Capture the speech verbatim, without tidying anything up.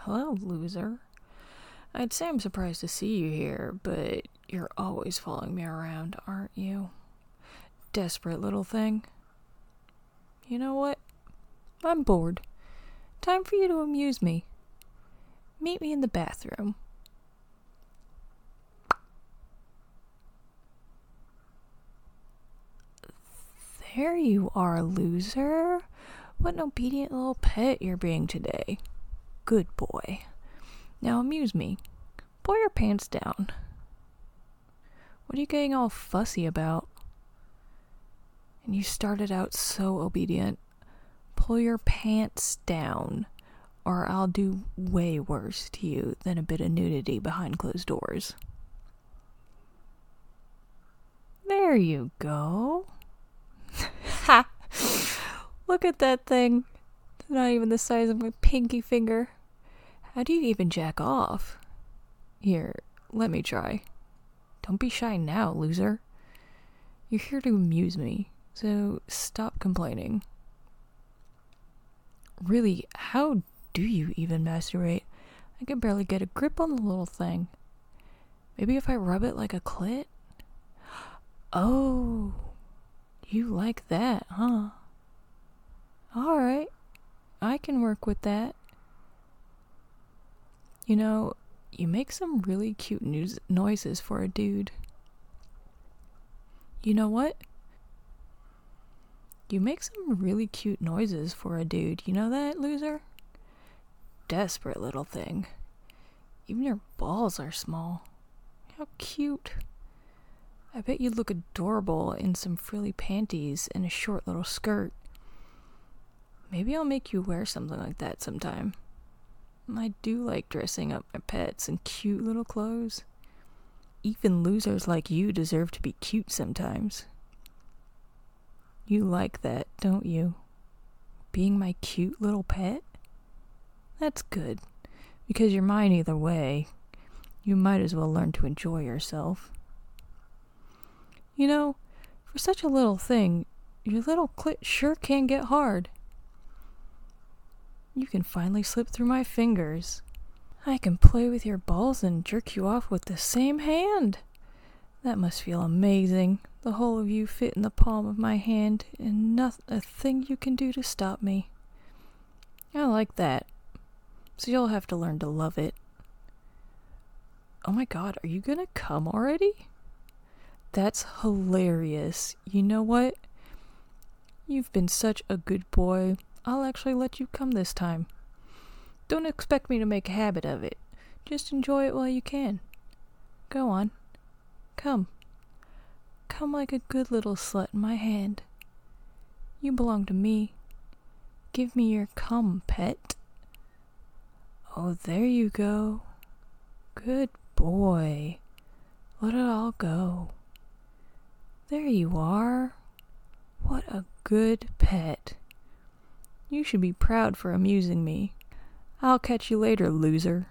Hello, loser. I'd say I'm surprised to see you here, but you're always following me around, aren't you? Desperate little thing. You know what? I'm bored. Time for you to amuse me. Meet me in the bathroom. There you are, loser. What an obedient little pet you're being today. Good boy. Now amuse me. Pull your pants down. What are you getting all fussy about? And you started out so obedient. Pull your pants down, or I'll do way worse to you than a bit of nudity behind closed doors. There you go. Ha! Look at that thing. It's not even the size of my pinky finger. How do you even jack off? Here, let me try. Don't be shy now, loser. You're here to amuse me, so stop complaining. Really, how do you even masturbate? I can barely get a grip on the little thing. Maybe if I rub it like a clit? Oh, you like that, huh? Alright, I can work with that. You know, you make some really cute news- noises for a dude. You know what? You make some really cute noises for a dude. You know that, loser? Desperate little thing. Even your balls are small. How cute. I bet you'd look adorable in some frilly panties and a short little skirt. Maybe I'll make you wear something like that sometime. I do like dressing up my pets in cute little clothes. Even losers like you deserve to be cute sometimes. You like that, don't you? Being my cute little pet? That's good, because you're mine either way. You might as well learn to enjoy yourself. You know, for such a little thing, your little clit sure can get hard. You can finally slip through my fingers. I can play with your balls and jerk you off with the same hand. That must feel amazing. The whole of you fit in the palm of my hand, and not a thing you can do to stop me. I like that. So you'll have to learn to love it. Oh my god, are you gonna come already? That's hilarious. You know what? You've been such a good boy. I'll actually let you come this time. Don't expect me to make a habit of it. Just enjoy it while you can. Go on. Come. Come like a good little slut in my hand. You belong to me. Give me your cum, pet. Oh, there you go. Good boy. Let it all go. There you are. What a good pet. You should be proud for amusing me. I'll catch you later, loser.